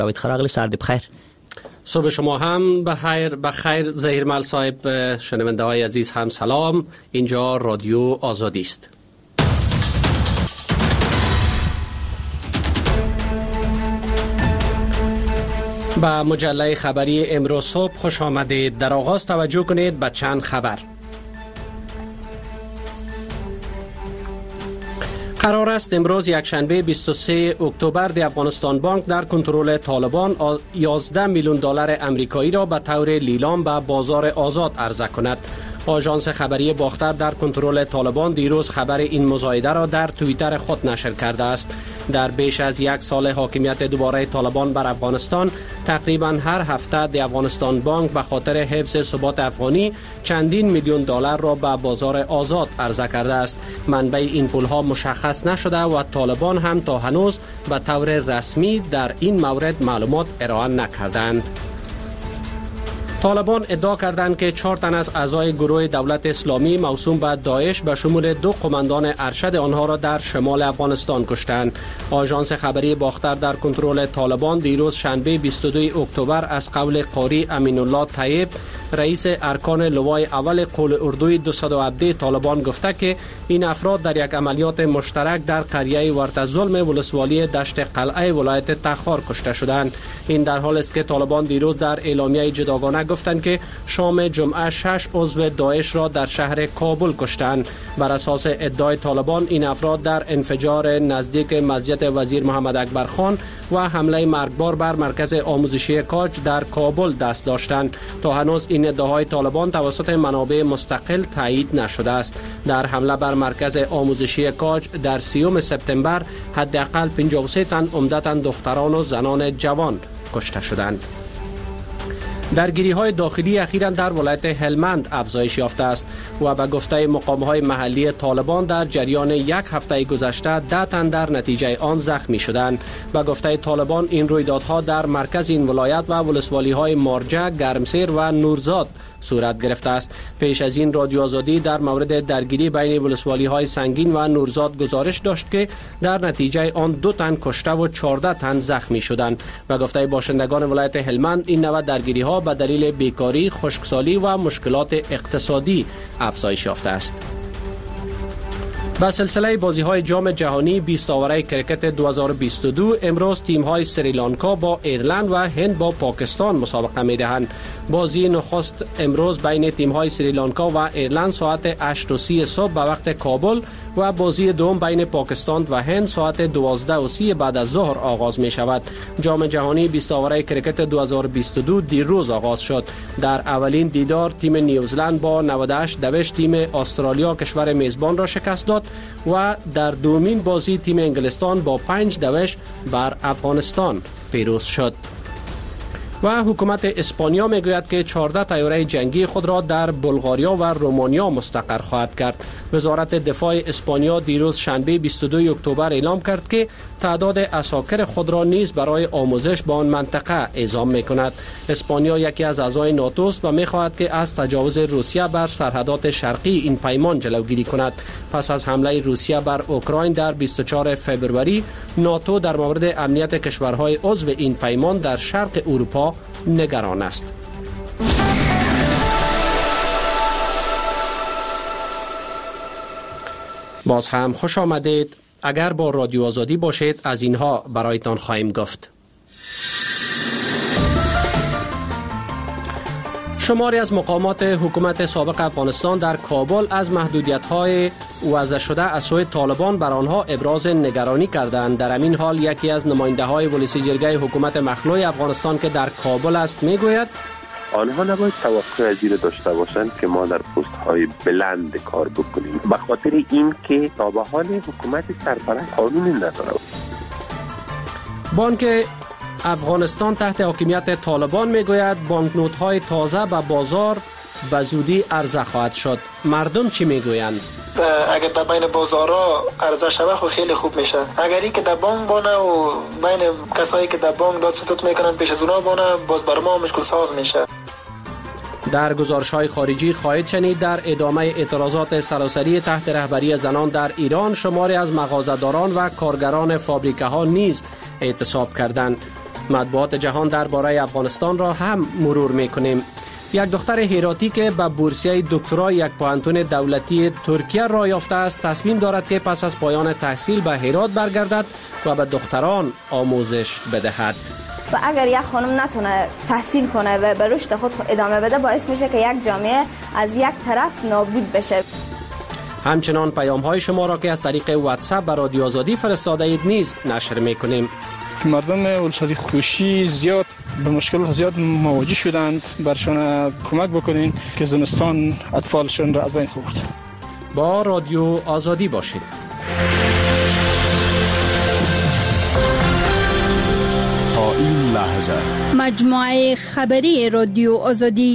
جاوید خراغلی سرد بخیر. صبح شما هم بخیر ظهیرمل صاحب. شنونده های عزیز هم سلام. اینجا رادیو آزادی است. با مجله خبری امروز صبح خوش آمدید. در آغاز توجه کنید به چند خبر. قرار است امروز یکشنبه 23 اکتبر دی افغانستان بانک در کنترل طالبان 11 میلیون دلار امریکایی را به طور لیلام به بازار آزاد عرضه کند. آژانس خبری باختر در کنترل طالبان دیروز خبر این مزایده را در توییتر خود نشر کرده است. در بیش از یک سال حاکمیت دوباره طالبان بر افغانستان، تقریبا هر هفته دی افغانستان بانک به خاطر حفظ ثبات افغانی چندین میلیون دلار را به بازار آزاد عرضه کرده است. منبع این پولها مشخص نشده و طالبان هم تا هنوز به طور رسمی در این مورد معلومات ارائه نکردند. طالبان ادعا کردند که 4 تن از اعضای گروه دولت اسلامی موسوم به داعش به شمول 2 قماندان ارشد آنها را در شمال افغانستان کشتند. آژانس خبری باختر در کنترل طالبان دیروز شنبه 22 اکتبر از قول قاری امین الله طیب، رئیس ارکان لوای اول قول اردوی 217 طالبان گفته که این افراد در یک عملیات مشترک در قریه ورتظلم ولسوالی دشت قلعه ولایت تخار کشته شدند. این در حالی است که طالبان دیروز در اعلامیه جداگانه گفتند که شام جمعه 6 عضو داعش را در شهر کابل کشتند. بر اساس ادعای طالبان این افراد در انفجار نزدیک مسجد وزیر محمد اکبر خان و حمله مرگبار بر مرکز آموزشی کاج در کابل دست داشتند. تا هنوز این ادعاهای طالبان توسط منابع مستقل تایید نشده است. در حمله بر مرکز آموزشی کاج در 30 سپتامبر حداقل 53 تن عمدتاً دختران و زنان جوان کشته شدند. درگیری‌های داخلی اخیراً در ولایت هلمند افزایش یافته است و به گفته مقام‌های محلی طالبان در جریان یک هفته گذشته 10 تن در نتیجه آن زخمی شدند. به گفته طالبان این رویدادها در مرکز این ولایت و ولسوالی‌های مارجه، گرمسیر و نورزاد صورت گرفته است. پیش از این رادیو آزادی در مورد درگیری بین ولسوالی‌های سنگین و نورزاد گزارش داشت که در نتیجه آن 2 تن کشته و 14 تن زخمی شدند. به گفته باشندگان ولایت هلمند این نوع درگیری‌ها به دلیل بیکاری، خشکسالی و مشکلات اقتصادی افزایش یافته است. با سلسله بازی‌های جام جهانی 20 آوره کرکت 2022 امروز تیم‌های سریلانکا با ایرلند و هند با پاکستان مسابقه می‌دهند. بازی نخست امروز بین تیم‌های سریلانکا و ایرلند ساعت 8:30 صبح به وقت کابل و بازی دوم بین پاکستان و هند ساعت 12:30 بعد از ظهر آغاز می‌شود. جام جهانی 20 آوره کرکت 2022 دیروز آغاز شد. در اولین دیدار تیم نیوزلند با 98 دوش تیم استرالیا کشور میزبان را شکست داد و در دومین بازی تیم انگلستان با 5 دوش بر افغانستان پیروز شد. و حکومت اسپانیا میگوید که 14 طیاره جنگی خود را در بلغاریا و رومانیا مستقر خواهد کرد. وزارت دفاع اسپانیا دیروز شنبه 22 اکتبر اعلام کرد که تعداد عساکر خود را نیز برای آموزش به آن منطقه اعزام میکند. اسپانیا یکی از اعضای ناتو است و میخواهد که از تجاوز روسیه بر سرحدات شرقی این پیمان جلوگیری کند. پس از حمله روسیه بر اوکراین در 24 فوریه، ناتو در مورد امنیت کشورهای عضو این پیمان در شرق اروپا نگران است. باز هم خوش آمدید. اگر با رادیو آزادی باشید از اینها برایتان خواهیم گفت. شماری از مقامات حکومت سابق افغانستان در کابل از محدودیت‌های وضع شده از سوی طالبان بر آنها ابراز نگرانی کردند. در همین حال یکی از نماینده‌های ولسی جرگه حکومت مخلوع افغانستان که در کابل است میگوید آنها نباید توقع از این داشته باشند که ما در پست‌های بلند کار بکنیم، به خاطر این که تا به حال حکومت سرپرست قانونی نداره. بانک افغانستان تحت حاکمیت طالبان میگوید بانکنوت‌های تازه به بازار به زودی عرضه خواهد شد. مردم چی میگویند؟ اگر در بین بازارها عرضه شود خو خیلی خوب میشه. اگر این که در بانک بانه و بین کسایی که در بانک داد ستوت میکنن پیش از اونا بانه، باز بر ما مشکل ساز میشه. در گزارش‌های خارجی خواهید شنید در ادامه اعتراضات سراسری تحت رهبری زنان در ایران شماری از مغازه‌داران و کارگران فابریکه‌ها نیز اعتصاب کردند. مطبوعات جهان درباره افغانستان را هم مرور می‌کنیم. یک دختر هراتی که به بورسیه دکترای یک پوهنتون دولتی ترکیه را یافته است تصمیم دارد که پس از پایان تحصیل به هرات برگردد و به دختران آموزش بدهد. و اگر یک خانم نتونه تحصیل کنه و به رشد خود ادامه بده باعث میشه که یک جامعه از یک طرف نابود بشه. همچنان پیام‌های شما را که از طریق واتساپ به رادیو آزادی فرستاده اید نیز نشر می‌کنیم. مردم ولسوالی خوشی زیاد به مشکل زیاد مواجه شدند، برشان کمک بکنین که زمستان اطفالشون را از بین خورد. با رادیو آزادی باشید. تا این لحظه مجموعه خبری رادیو آزادی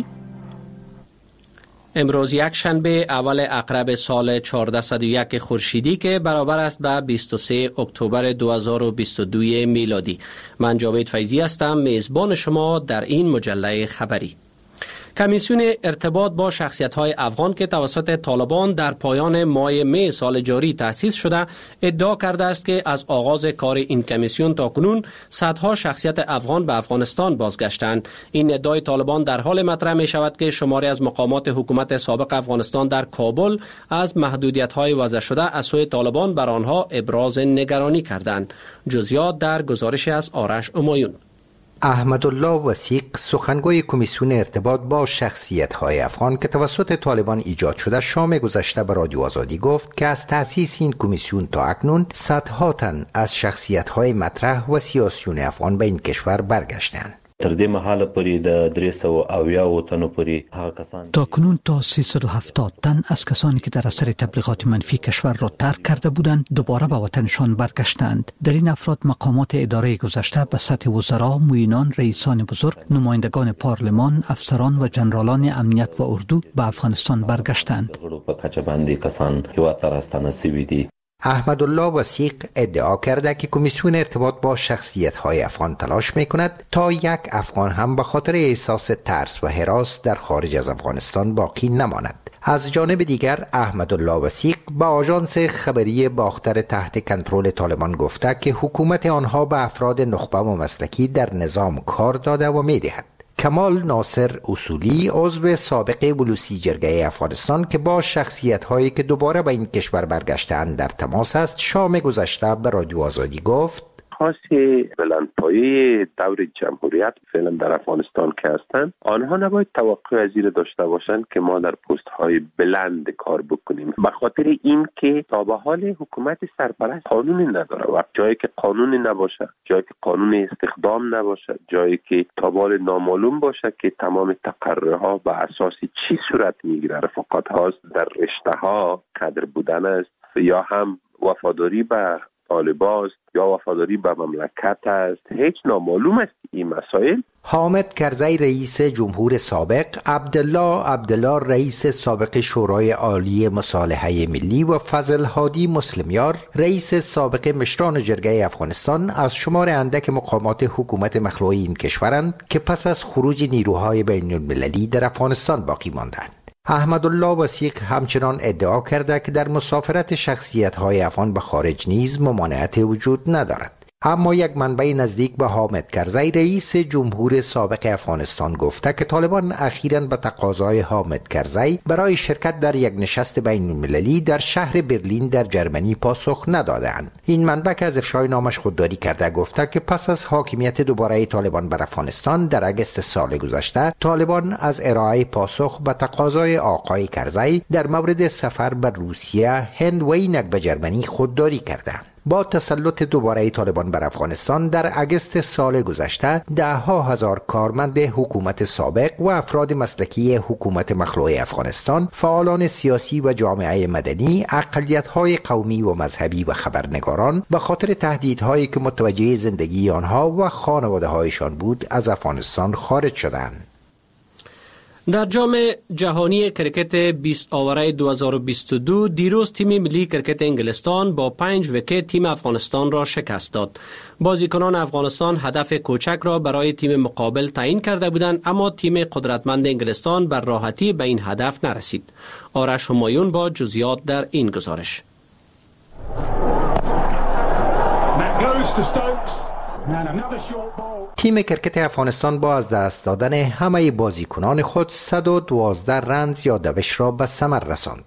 امروز یک شنبه اول عقرب سال 1401 خورشیدی که برابر است به 23 اکتبر 2022 میلادی. من جاوید فیضی هستم، میزبان شما در این مجله خبری. کمیسیون ارتباط با شخصیت‌های افغان که توسط طالبان در پایان ماه می سال جاری تأسیس شده ادعا کرده است که از آغاز کار این کمیسیون تا کنون صدها شخصیت افغان به افغانستان بازگشتند. این ادعای طالبان در حال مطرح می شود که شماری از مقامات حکومت سابق افغانستان در کابل از محدودیت‌های وضع شده از سوی طالبان بر آنها ابراز نگرانی کردند. جزئیات در گزارش از آرش امایون. احمدالله وثیق سخنگوی کمیسیون ارتباط با شخصیت‌های افغان که توسط طالبان ایجاد شده شام گذشته به رادیو آزادی گفت که از تأسیس این کمیسیون تا اکنون صدها تن از شخصیت‌های مطرح و سیاسیون افغان به این کشور برگشتند. تر دې مهاله پورې د 370 تنو پورې هغه کسان تا کنون تا 370 تن از کسانی که در اثر تبلیغات منفی کشور را ترک کرده بودند دوباره به وطنشان برگشتند. در این افراد مقامات اداره گذشته به سطح وزرا، معینان، رئیسان بزرگ، نمایندگان پارلمان، افسران و جنرالان امنیت و اردو به افغانستان برگشتند. په کچه باندې کسان هیواد ته راستانه شوي دي. احمدالله وثیق ادعا کرده که کمیسیون ارتباط با شخصیت‌های افغان تلاش می‌کند تا یک افغان هم به خاطر احساس ترس و هراس در خارج از افغانستان باقی نماند. از جانب دیگر احمدالله وثیق به آژانس خبری باختر تحت کنترل طالبان گفته که حکومت آنها به افراد نخبه و مسلکی در نظام کار داده و می‌دهد. کمال ناصر اصولی عضو سابق بلوسی جرگه افغانستان که با شخصیت‌هایی که دوباره به این کشور برگشته‌اند در تماس است شام گذشته به رادیو آزادی گفت خاص بلندپایه دور جمهوریت فعلا در افغانستان که هستند آنها نباید توقع از این داشته باشند که ما در پست های بلند کار بکنیم، به خاطر این که تا به حال حکومت سرپرست قانونی نداره و جایی که قانونی نباشه، جایی که قانون استخدام نباشه، جایی که تا به حال نامعلوم باشه که تمام تقررها به اساس چی صورت میگیره، رفاقت هاست در رشته ها، کادر بودن است یا هم وفاداری به طالبان یا وفاداری به مملکت است، هیچ نامعلوم است این مسائل. حامد کرزی رئیس جمهور سابق، عبدالله رئیس سابق شورای عالی مصالحه ملی و فضل هادی مسلمیار رئیس سابق مشران جرگه افغانستان از شمار اندک مقامات حکومت مخلوع این کشورند که پس از خروج نیروهای بین المللی در افغانستان باقی ماندند. احمدالله وثیق همچنان ادعا کرده که در مسافرت شخصیت‌های افغان به خارج نیز ممانعت وجود ندارد. اما یک منبع نزدیک به حامد کرزی رئیس جمهور سابق افغانستان گفته که طالبان اخیراً به تقاضای حامد کرزی برای شرکت در یک نشست بین المللی در شهر برلین در جرمنی پاسخ ندادند. این منبع که از افشای نامش خودداری کرده گفته که پس از حاکمیت دوباره طالبان بر افغانستان در اگست سال گذشته طالبان از ارائه پاسخ به تقاضای آقای کرزی در مورد سفر به روسیه، هند و اینک به جرمنی خودداری کردند. با تسلط دوباره طالبان بر افغانستان در اگست سال گذشته ده‌ها هزار کارمند حکومت سابق و افراد مسلکی حکومت مخلوع افغانستان، فعالان سیاسی و جامعه مدنی، اقلیت‌های قومی و مذهبی و خبرنگاران به خاطر تهدیدهایی که متوجه زندگی آنها و خانواده‌هایشان بود از افغانستان خارج شدند. در جام جهانی کرکت 20 آوره 2022 دیروز تیم ملی کرکت انگلستان با 5 ویکت تیم افغانستان را شکست داد. بازیکنان افغانستان هدف کوچک را برای تیم مقابل تعیین کرده بودند، اما تیم قدرتمند انگلستان بر راحتی به این هدف نرسید. آرش همایون با جزئیات در این گزارش. تیم کرکت افغانستان با از دست دادن همه بازیکنان خود 112 رنز یا دوش را به ثمر رساند.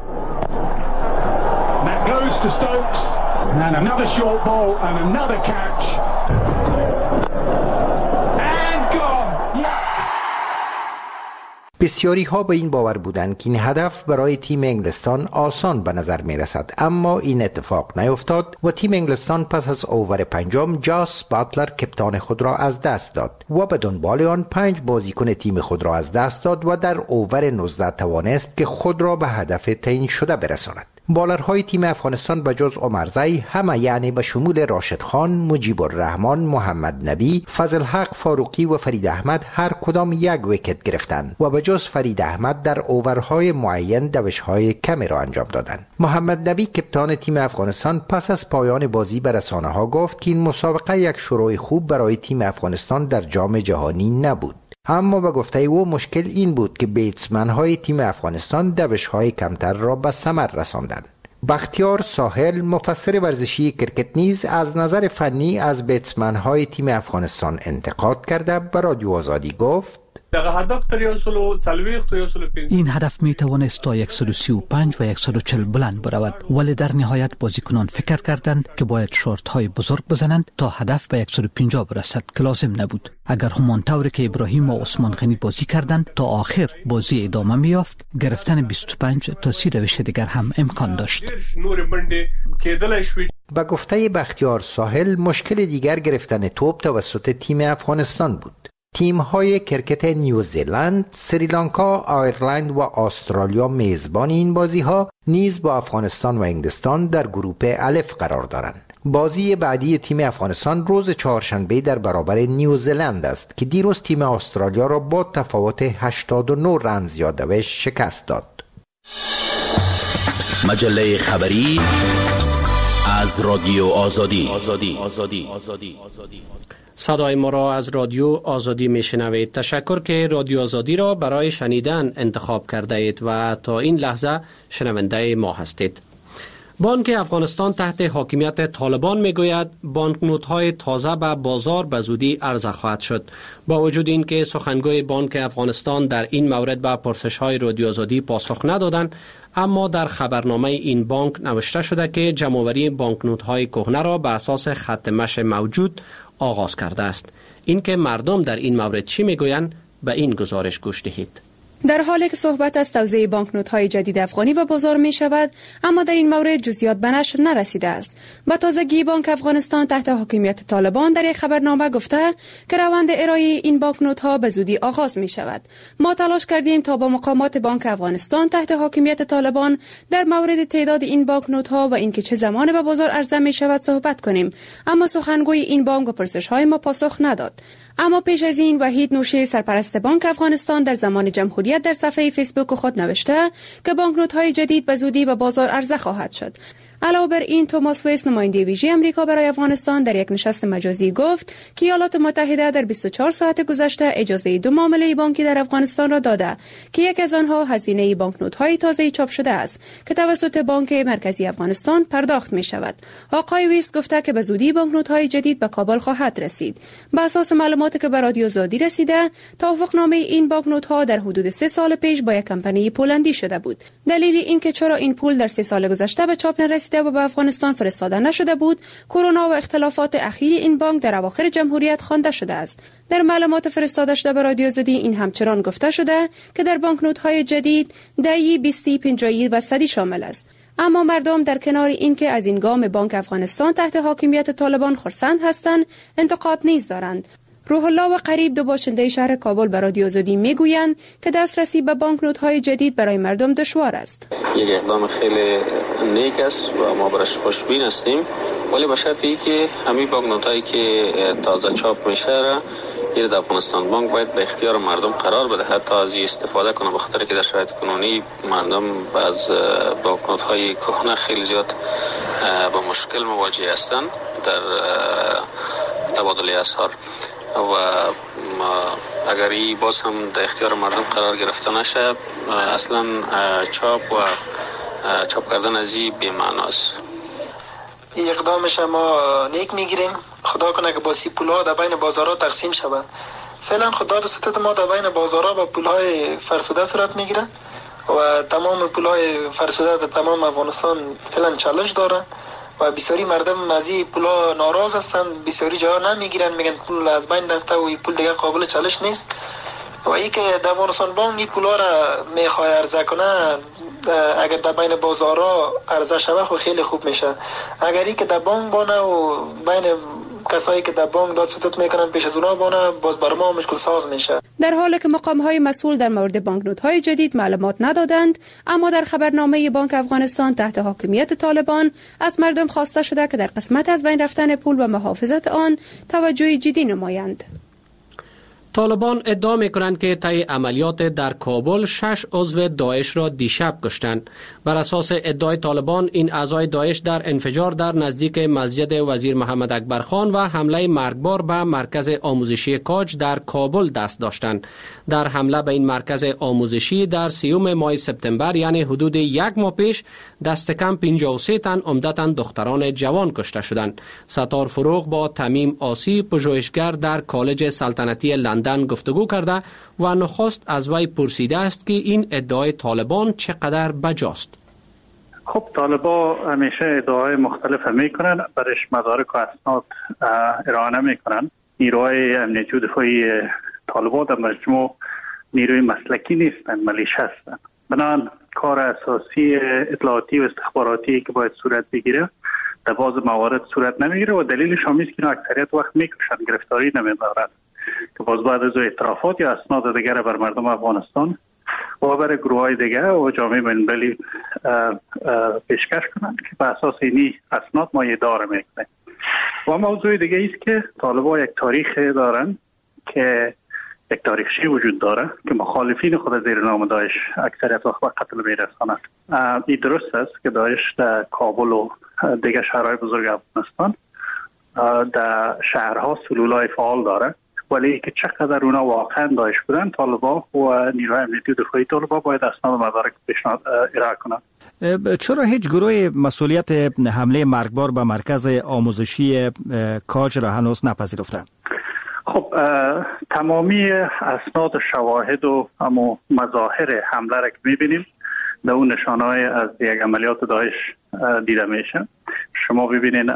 بسیاری ها به این باور بودند که این هدف برای تیم انگلستان آسان به نظر می رسد، اما این اتفاق نیفتاد و تیم انگلستان پس از اوور پنجم جاس باتلر کپتان خود را از دست داد و به دنبال آن 5 بازیکن تیم خود را از دست داد و در اوور 19 توانست که خود را به هدف تعیین شده برساند. بالرهای تیم افغانستان به جز عمرزی همه، یعنی به شمول راشد خان، مجیب الرحمن، محمد نبی، فضل حق فاروقی و فرید احمد هر کدام یک ویکت گرفتند و به جز فرید احمد در اوورهای معین دوش‌های کمی را انجام دادند. محمد نبی کپتان تیم افغانستان پس از پایان بازی به رسانه‌ها گفت که این مسابقه یک شروع خوب برای تیم افغانستان در جام جهانی نبود. اما به گفته او مشکل این بود که بیتسمن های تیم افغانستان دوش های کمتر را به ثمر رساندند. بختیار ساحل مفسر ورزشی کرکت نیز از نظر فنی از بیتسمن های تیم افغانستان انتقاد کرده به رادیو آزادی گفت این هدف می توانست تا 135 و 140 بلند برود، ولی در نهایت بازیکنان فکر کردند که باید شورت های بزرگ بزنند تا هدف به 150 برسد که لازم نبود. اگر همان طوری که ابراهیم و عثمان غنی بازی کردند تا آخر بازی ادامه می یافت، گرفتن 25 تا 30 دوش دیگر هم امکان داشت. با گفته بختیار ساحل مشکل دیگر گرفتن توپ توسط تیم افغانستان بود. تیم‌های کرکت نیوزیلند، سریلانکا، آیرلند و استرالیا میزبان این بازی‌ها نیز با افغانستان و انگلستان در گروه الف قرار دارند. بازی بعدی تیم افغانستان روز چهارشنبه در برابر نیوزیلند است که دیروز تیم استرالیا را با تفاوت 89 رنز یا دوش شکست داد. مجله خبری از رادیو آزادی. صدای ما را از رادیو آزادی میشنوید. تشکر که رادیو آزادی را برای شنیدن انتخاب کرده اید و تا این لحظه شنونده ما هستید. بانک افغانستان تحت حاکمیت طالبان میگوید بانکنوت‌های تازه به بازار به زودی عرضه خواهد شد. با وجود اینکه سخنگوی بانک افغانستان در این مورد به پرسش‌های رادیو آزادی پاسخ ندادند، اما در خبرنامه این بانک نوشته شده که جمع‌آوری بانکنوت‌های کهنه را به اساس خط مشی موجود آغاز کرده است. اینکه مردم در این مورد چی میگویند به این گزارش گوش دهید. در حالی که صحبت از توزیع بانکنوت‌های جدید افغانی به بازار می شود، اما در این مورد جزئیات به نشر نرسیده است. با تازگی بانک افغانستان تحت حاکمیت طالبان در یک خبرنامه گفته که روند ارائه این بانکنوت‌ها به زودی آغاز می شود. ما تلاش کردیم تا با مقامات بانک افغانستان تحت حاکمیت طالبان در مورد تعداد این بانکنوت‌ها و اینکه چه زمان به بازار عرضه می شود صحبت کنیم، اما سخنگوی این بانک به پرسش‌های ما پاسخ نداد. اما پیش از این وحید نوشیر سرپرست بانک افغانستان در زمان جمهوریت در صفحه فیسبوک خود نوشته که بانکنوت‌های جدید به زودی به بازار عرضه خواهد شد. علاوه بر این توماس ویس نماینده ویژه امریکا برای افغانستان در یک نشست مجازی گفت که ایالات متحده در 24 ساعت گذشته اجازه 2 معامله بانکی در افغانستان را داده که یک از آنها هزینه بانکنوت‌های تازه چاپ شده است که توسط بانک مرکزی افغانستان پرداخت می شود. آقای ویس گفته که به زودی بانکنوت‌های جدید به کابل خواهد رسید. بر اساس معلوماتی که به رادیو آزادی رسیده، توافقنامه این بانکنوت‌ها در حدود 3 سال پیش با یک کمپانی پولندی شده بود. دلیل اینکه چرا این پول در 3 سال گذشته به چاپ نرسیده و به افغانستان فرستاده نشده بود، کرونا و اختلافات اخیر این بانک در اواخر جمهوریت خوانده شده است. در معلومات فرستاده شده به رادیو آزادی این همچنان گفته شده که در بانکنوت‌های جدید 10، 20، 50 و 100 شامل است. اما مردم در کنار اینکه از این گام بانک افغانستان تحت حاکمیت طالبان خرسند هستند، انتقاد نیز دارند. روح الله و قریب، دو باشنده شهر کابل، به رادیو آزادی میگویند که دسترسی به بانکنوت‌های جدید برای مردم دشوار است. یک اقدام خیلی نیک است و ما برایش خوشبین هستیم، ولی به شرطی که همین بانکنوت‌هایی که تازه چاپ میشه را در افغانستان بانک باید به اختیار مردم قرار بده تا از استفاده کنه، به خاطر که در شرایط کنونی مردم از بانکنوت‌های کهنه خیلی زیاد با مشکل مواجه هستند در تبادل اسعار و اگر این باز هم در اختیار مردم قرار گرفته نشه، اصلا چاپ کردن از این بی‌معناست. این اقدامش ما نیک میگیریم. خدا کنه که با سی پولها در بین بازارها تقسیم شود. فعلا خدا دو ستت ما در بین بازارها با پولهای فرسوده صورت میگیره و تمام پولهای فرسوده در تمام افغانستان فعلا چالش داره و بسیاری مردم از این پولا ناراض هستند. بسیاری جاها نمیگیرن، میگن پول از بین رفته و این پول دیگه قابل چالش نیست. و ای که در افغانستان بانک این پولا را میخواه عرضه کنه، اگر در بین بازارها عرضه شود خو خیلی خوب میشه. اگر ای که در بانک بانه و بین کسایی که در بانک داد ستد میکنن پیش از اونا بانه، باز بر ما مشکل ساز میشه. در حالی که مقام‌های مسئول در مورد بانکنوت‌های جدید معلومات ندادند، اما در خبرنامه بانک افغانستان تحت حاکمیت طالبان از مردم خواسته شده که در قسمت از بین رفتن پول و محافظت آن توجه جدی نمایند. طالبان ادعا می‌کنند که طی عملیات در کابل 6 عضو داعش را دیشب کشتند. بر اساس ادعای طالبان این اعضای داعش در انفجار در نزدیک مسجد وزیر محمد اکبر خان و حمله مرگبار به مرکز آموزشی کاج در کابل دست داشتند. در حمله به این مرکز آموزشی در 30 ماه سپتامبر یعنی حدود 1 ماه پیش دست کم 53 تن عمدتاً دختران جوان کشته شدند. ستار فروغ با تمیم آسی پژوهشگر در کالج سلطنتی لندن گفتگو کرده و نخست از وی پرسیده است که این ادعای طالبان چقدر بجاست. خب طالبان همیشه ادعای مختلف میکنن، برش مدارک و اسناد ارائه نمیکنن. نیروهای امنیتی و دفاعی طالبان در مجموع نیروی مسلکی نیستن، ملیشه هستن. بنابراین کار اساسی اطلاعاتی و استخباراتی که باید صورت بگیره در بعض موارد صورت نمیگیره و دلیلش هم است که اکثریت وقت میکشن، گرفتاری نمیدارن که باز بعد از اعترافات یا اسناد دیگر بر مردم افغانستان و برای گروه های دیگر و جامعه بین‌المللی پیشکش کنند که به اساس اینی اسناد ما اداره میکنیم. و موضوع دیگه است که طالبان یک تاریخ دارن که یک تاریخچه وجود داره که مخالفین خود زیر نام داعش اکثریت وقت به قتل میرساند. این درست است که داعش در کابل و دیگر شهرهای بزرگ افغانستان در شهرها سلولای فعال داره، ولی که چقدر اونا واقعا داعش بودن طالبان و نیروهای امنیتی و دفاعی طالبان باید اسناد و مدارک پیشنهاد ارائه کنند. چرا هیچ گروه مسئولیت حمله مرگبار به مرکز آموزشی کاج را هنوز نپذیرفته؟ خب تمامی اسناد و شواهد و مظاهر حمله را که میبینیم در اون نشانه‌های از یک عملیات داعش دیده میشه. شما ببینین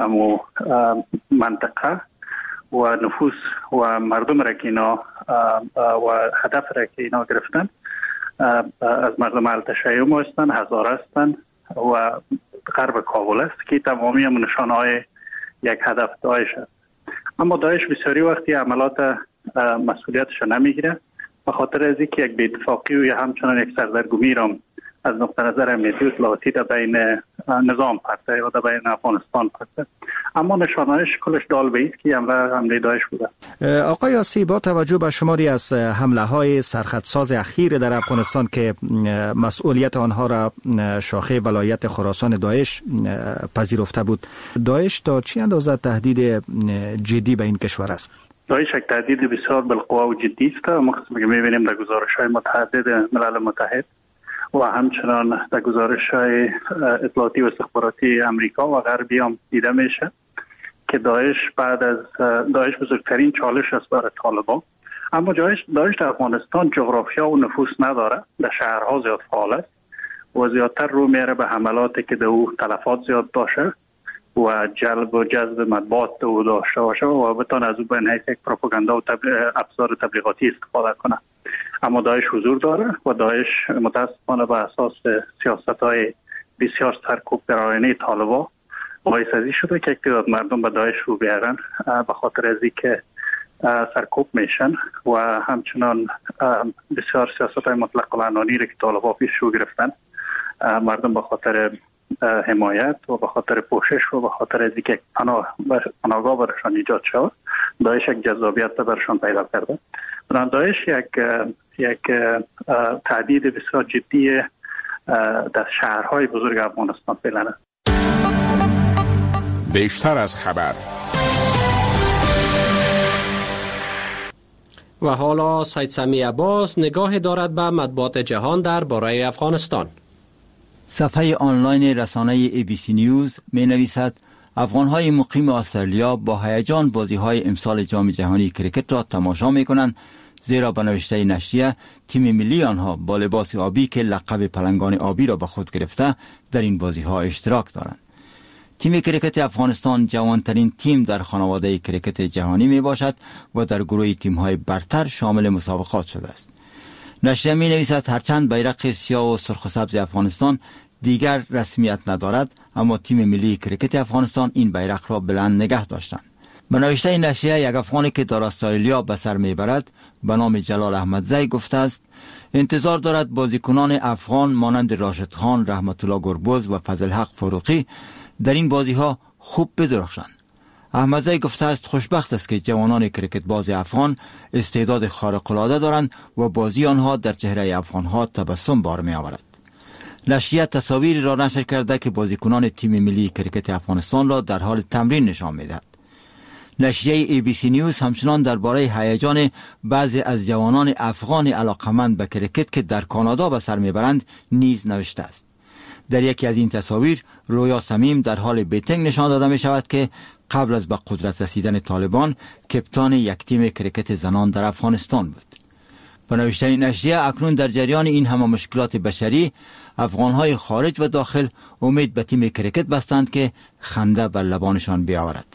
منطقه و نفوس و مردم را که اینا و هدف را که اینا گرفتن از مردم التشیع هستن، هزاره هستن و غرب کابل است که تمامی نشانه‌های یک هدف داعش است. اما داعش بسیاری وقتی عملات مسئولیتش نمیگیره به خاطر از اینکه یک بی‌اتفاقی و همچنان یک سردرگمی را از نقطه نظر امنیتی و اطلاعاتی در بین نظام پرته و در بین افغانستان پرته. اما نشانه‌اش کلش دال به است که حمله داعش بوده. آقای یاسی، با توجه به شماری از حمله‌های سرخطساز اخیر در افغانستان که مسئولیت آنها را شاخه ولایت خراسان داعش پذیرفته بود، داعش تا چه اندازه تهدید جدی به این کشور است؟ داعش یک تهدید بسیار بالقوه و جدی است. ما می‌بینیم در گزارش‌های متعدد ملل متحد و همچنان در گزارش‌های اطلاعاتی و استخباراتی امریکا و غربی هم دیده میشه که داعش بزرگترین چالش است برای طالبان. اما داعش در افغانستان جغرافیا و نفوذ نداره، در شهرها زیاد فعال است و زیادتر رو میاره به حملاتی که در او تلفات زیاد داشته و جلب و جذب مطبوعات او داشته باشه و بتونه از او به حیث یک پروپاگاندا و ابزار تبلیغاتی استفاده کنه. اما داعش حضور داره و داعش متاسفانه به اساس سیاست‌های بسیار سرکوبگرایانه طالبان باعث شده که تعداد مردم به داعش رو بیارن به خاطر از اینکه سرکوب میشن و همچنان بسیار سیاست‌های مطلق العنانی را که طالبان پیش رو گرفتن مردم به خاطر حمایت و به خاطر پوشش و به خاطر از اینکه پناهگاه برشان ایجاد شد، داعش یک جذابیت برشان پیدا کرده. بنابراین داعش یک تهدید بسیار جدی در شهرهای بزرگ افغانستان فعلا است. بیشتر از خبر. و حالا سید سمی عباس نگاه دارد به مطبوعات جهان در باره افغانستان. صفحه آنلاین رسانه ABC نیوز می نویسد افغان‌های مقیم استرالیا با هیجان بازی‌های امسال جام جهانی کریکت را تماشا می‌کنند، زیرا به نوشته نشریه تیم ملی آنها با لباس آبی که لقب پلنگان آبی را به خود گرفته در این بازی‌ها اشتراک دارند. تیم کریکت افغانستان جوانترین تیم در خانواده کریکت جهانی می باشد و در گروه تیم‌های برتر شامل مسابقات شده است. نشریه می نویسد هرچند بیرق سیاه و سرخ و سبز افغانستان دیگر رسمیت ندارد، اما تیم ملی کریکت افغانستان این بیرق را بلند نگه داشتند. به نوشته نشریه یک افغانی که در استرالیا به سر میبرد به نام جلال احمدزی گفته است انتظار دارد بازیکنان افغان مانند راشد خان، رحمت الله گربز و فضل حق فاروقی در این بازی ها خوب بدرخشند. احمدزی گفته است خوشبخت است که جوانان کریکت باز افغان استعداد خارق العاده دارند و بازی آنها در چهره افغان ها تبسم بار می آورد. نشریه تصاویری را نشر کرده که بازیکنان تیم ملی کریکت افغانستان را در حال تمرین نشان می‌دهد. نشریه ABC نیوز همچنان درباره هیجان بعضی از جوانان افغان علاقمند به کریکت که در کانادا به سر میبرند نیز نوشته است. در یکی از این تصاویر رویا سمیم در حال بیتنگ نشان داده می شود که قبل از به قدرت رسیدن طالبان کپتان یک تیم کریکت زنان در افغانستان بود. به نوشته نشریه اکنون در جریان این همه مشکلات بشری افغانهای خارج و داخل امید به تیم کریکت بستند که خنده بر لبانشان بیاورد.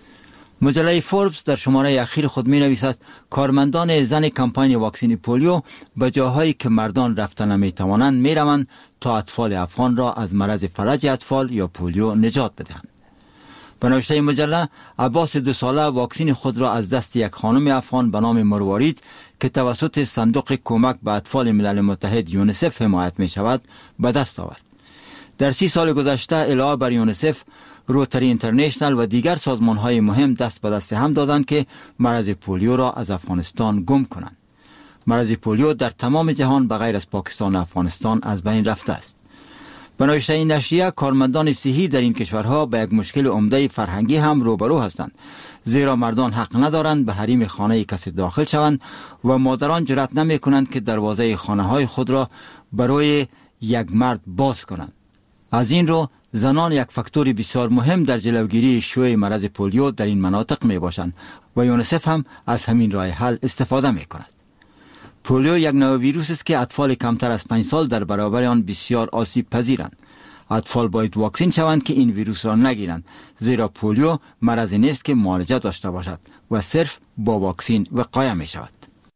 مجله فوربس در شماره اخیر خود می نویسد کارمندان زن کمپاین واکسین پولیو به جاهایی که مردان رفتن نمی توانند می روند تا اطفال افغان را از مرض فلج اطفال یا پولیو نجات بدهند. به نوشته مجله عباس 2 ساله واکسین خود را از دست یک خانم افغان به نام مروارید که توسط صندوق کمک به اطفال ملل متحد یونیسف حمایت می شود به دست آورد. در 30 سال گذشته علاوه بر یونیسف، روتری اینترنشنل و دیگر سازمان‌های مهم دست به دست هم دادند که مرض پولیو را از افغانستان گم کنند. مرض پولیو در تمام جهان به غیر از پاکستان و افغانستان از بین رفته است. به نوشته این نشریه کارمندان صحی در این کشورها به یک مشکل عمده فرهنگی هم روبرو هستند، زیرا مردان حق ندارند به حریم خانه کسی داخل شوند و مادران جرأت نمی کنند که دروازه خانه های خود را برای یک مرد باز کنند. از این رو زنان یک فاکتور بسیار مهم در جلوگیری شیوع مرض پولیو در این مناطق می باشند و یونیسف هم از همین راه حل استفاده می کند. پولیو یک نوع ویروس است که اطفال کمتر از 5 سال در برابر آن بسیار آسیب پذیرند. اطفال باید واکسین شوند که این ویروس را نگیرند، زیرا پولیو مرضی نیست که معالجه داشته باشد و صرف با واکسین وقایه می شود.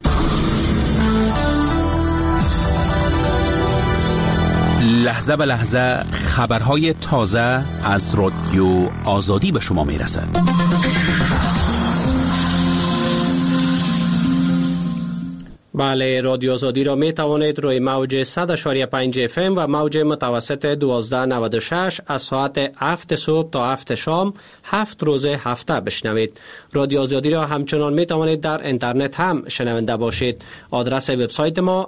لحظه به لحظه خبرهای تازه از رادیو آزادی به شما می رسد. بله، رادیو آزادی را می توانید روی موج 100.5 FM و موج متوسط 1296 از ساعت 7 صبح تا 7 شام 7 روز هفته بشنوید. رادیو آزادی را همچنان می توانید در اینترنت هم شنونده باشید. آدرس وبسایت ما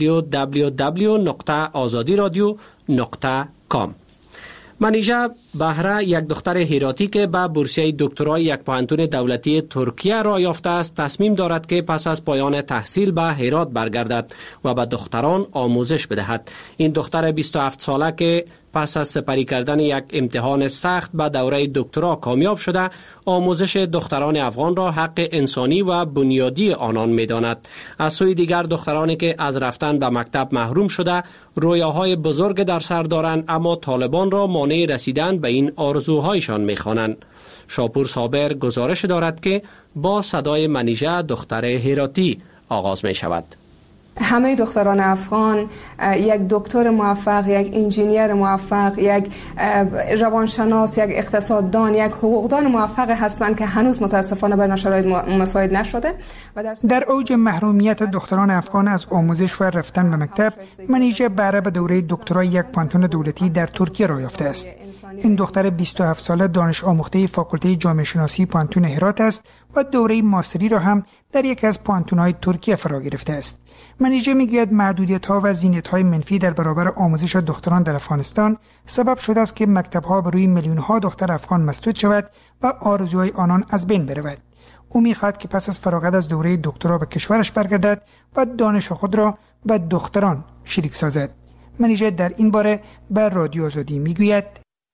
www.azadiradio.com. منیژه بهره یک دختر هراتی که به بورسیه دکترای یک پوهنتون دولتی ترکیه را یافته است تصمیم دارد که پس از پایان تحصیل به هرات برگردد و به دختران آموزش بدهد. این دختر 27 ساله که پس از سپری کردن یک امتحان سخت به دوره دکترا کامیاب شده، آموزش دختران افغان را حق انسانی و بنیادی آنان می‌داند. از سوی دیگر دخترانی که از رفتن به مکتب محروم شده، رویاهای بزرگ در سر دارند، اما طالبان را مانع رسیدن به این آرزوهایشان می‌خوانند. شاپور صابر گزارش دارد که با صدای منیژه دختر هراتی آغاز می‌شود. همه دختران افغان یک دکتر موفق، یک انجینیر موفق، یک روانشناس، یک اقتصاددان، یک حقوقدان موفق هستند که هنوز متاسفانه بر شرایط مساعد نشده. در اوج محرومیت دختران افغان از آموزش و رفتن به مکتب، منیژه بهره به دوره دکترای یک پوهنتون دولتی در ترکیه را یافته است. این دختر 27 ساله دانش آموخته فاکولته جامعه شناسی پوهنتون هرات است و دوره ماستری را هم در یک از پوهنتون‌های ترکیه فرا گرفته است. منیژه میگوید محدودیت‌ها و زینت‌های منفی در برابر آموزش دختران در افغانستان سبب شده است که مکتب‌ها بر روی میلیون‌ها دختر افغان مسدود شود و آرزوهای آنان از بین برود. او می‌خواهد که پس از فراغت از دوره دکترا به کشورش برگردد و دانش خود را به دختران شریک سازد. منیژه در این باره به رادیو آزادی میگوید: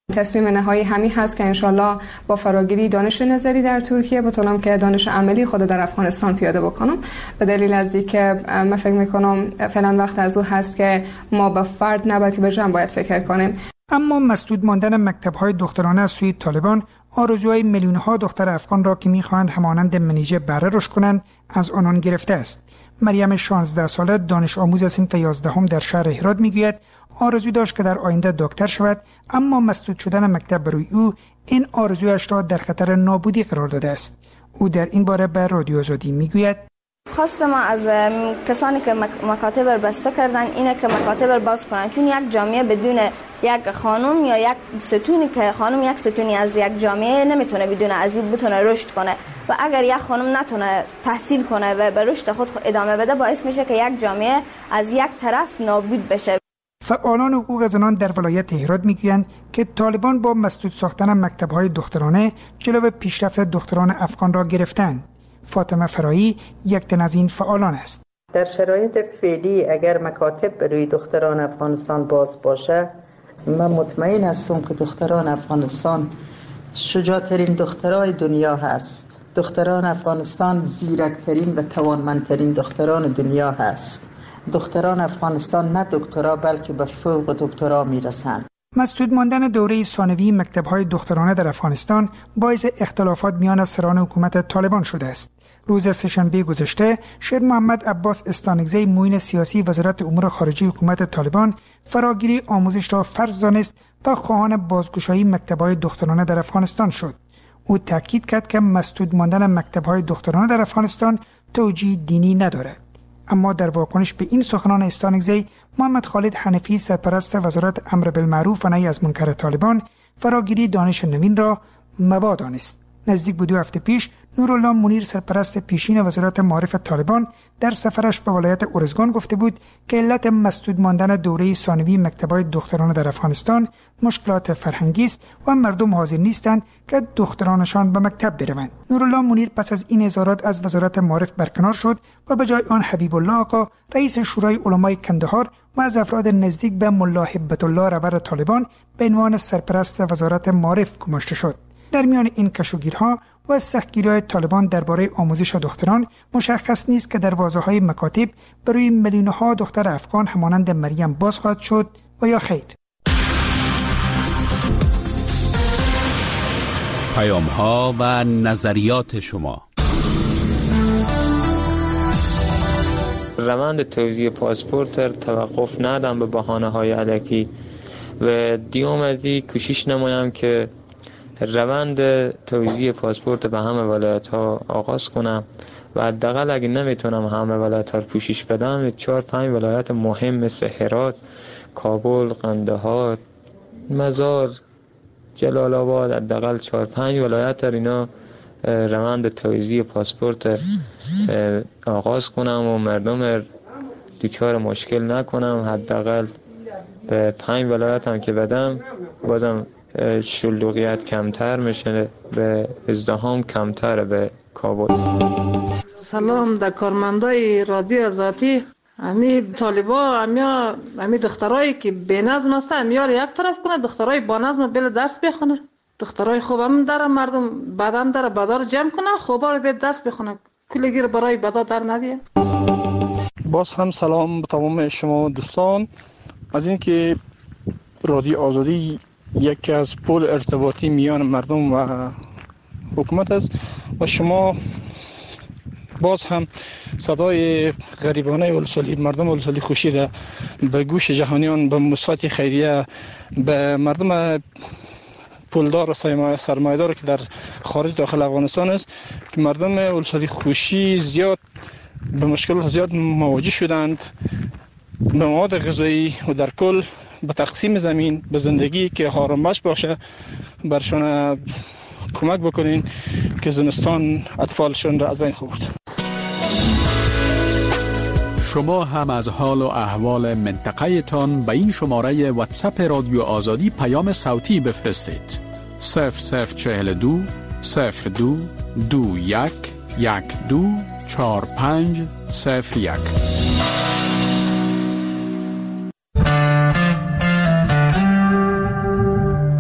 تصمیم نهایی همین هست که انشالله با فراگیری دانش نظری در ترکیه بتونم که دانش عملی خود در افغانستان پیاده بکنم، به دلیل از اینکه من فکر میکنم فعلا وقت از او هست که ما به فرد نه بلکه به جمع باید فکر کنیم. اما مسدود ماندن مکتب‌های دخترانه از سوی طالبان آرزوهای میلیون‌ها دختر افغان را که می‌خواهند همانند منیژه بره رشد کنند از آنان گرفته است. مریم 16 ساله دانش آموز صنف 11 در شهر هرات میگوید آرزو داشت که در آینده دکتر شود، اما مسدود شدن مکتب برای او این آرزویش را در خطر نابودی قرار داده است. او در این باره به رادیو آزادی میگوید خواست ما از کسانی که مکاتب را بسته کردن اینه که مکاتب را باز کنن، چون یک جامعه بدون یک خانم یا یک ستونی که خانم یک ستونی از یک جامعه نمیتونه بدون از اون بتونه رشد کنه و اگر یک خانم نتونه تحصیل کنه و به رشد خود ادامه بده باعث میشه که یک جامعه از یک طرف نابود بشه. فعالان حقوق زنان در ولایت هرات میگویند که طالبان با مسدود ساختن مکتب‌های دخترانه جلو پیشرفت دختران افغان را گرفتند. فاطمه فرایی یک تن از این فعالان است. در شرایط فعلی اگر مکاتب برای دختران افغانستان باز باشه، من مطمئن هستم که دختران افغانستان شجاع‌ترین دخترای دنیا هست. دختران افغانستان زیرکترین و توانمندترین دختران دنیا هست. دختران افغانستان نه دکترا بلکه به فوق دکترا میرسند. مسدود ماندن دوره ثانوی مکتب‌های دخترانه در افغانستان باعث اختلافات میان سران حکومت طالبان شده است. روز سه‌شنبه گذشته شیر محمد عباس استانگزی معین سیاسی وزارت امور خارجه حکومت طالبان فراگیری آموزش را فرض دانست و خواهان بازگشایی مکتب‌های دخترانه در افغانستان شد. او تاکید کرد که مسدود ماندن مکتب‌های دخترانه در افغانستان توجیه دینی ندارد. اما در واکنش به این سخنان استانگزی، محمد خالد حنفی سرپرست وزارت امر بالمعروف و نهی از منکر طالبان فراگیری دانش نوین را مباح دانست. نزدیک به 2 هفته پیش نورالله منیر سرپرست پیشین وزارت معارف طالبان در سفرش به ولایت ارزگان گفته بود که علت مسدود ماندن دوره ثانوی مکتب‌های دخترانه در افغانستان مشکلات فرهنگی است و مردم حاضر نیستند که دخترانشان به مکتب بروند. نورالله منیر پس از این اظهارات از وزارت معارف برکنار شد و به جای آن حبیب الله آقا رئیس شورای علمای کندهار و از افراد نزدیک به ملا هبت الله رهبر طالبان به عنوان سرپرست وزارت معارف گماشته شد. در میان این کشوگیرها و سختگیری‌های طالبان درباره آموزش دختران مشخص نیست که دروازه‌های مکاتب برای میلیون‌ها دختر افغان همانند مریم باز خواهد شد و یا خیر. پیام‌ها و نظریات شما. روند توزیع پاسپورت توقف ندم به بهانه‌های الکی و دیوم از این کوشش نمایم که روند توزیع پاسپورت به همه ولایت‌ها آغاز کنم و حداقل اگه نمیتونم همه ولایت‌ها رو پوشش بدم 4-5 ولایت مهم مثل هرات، کابل، قندهار، مزار، جلال آباد، حداقل 4-5 ولایت اینا روند توزیع پاسپورت آغاز کنم و مردم دچار مشکل نکنم. حداقل به 5 ولایت هم که بدم بازم شلوغیت کمتر میشه، به ازدحام کمتر به کابل. سلام در کارمندای رادیو آزادی. امی طالبا امی دخترایی که بی نظم هستن امیار یک طرف کنه، دخترای با نظم بل درس بخونه، دخترای خوب هم در مردم بدن در بدار جمع کنه، خوبا رو به درس بخونه، کلگیر برای بدا در ندیه. باز هم سلام به تمام شما دوستان. از اینکه رادیو آزادی یکی از پل ارتباطی میان مردم و حکومت است و شما باز هم صدای غریبانه ولسوالی مردم ولسوالی خوشی را به گوش جهانیان به مساعد خیریه به مردم پولدار و سرمایه‌دار که در خارج داخل افغانستان است که مردم ولسوالی خوشی زیاد به مشکلات زیاد مواجه شدند، به مواد غذایی و در کل به تقسیم زمین به زندگی که آرامش باشه برشان کمک بکنین که زمستان اطفالشون را از بین برد. شما هم از حال و احوال منطقه تان به این شماره واتساپ رادیو آزادی پیام صوتی بفرستید. 0042 02 21 12 45 01.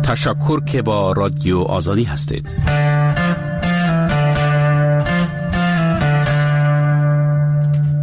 تشکر که با رادیو آزادی هستید.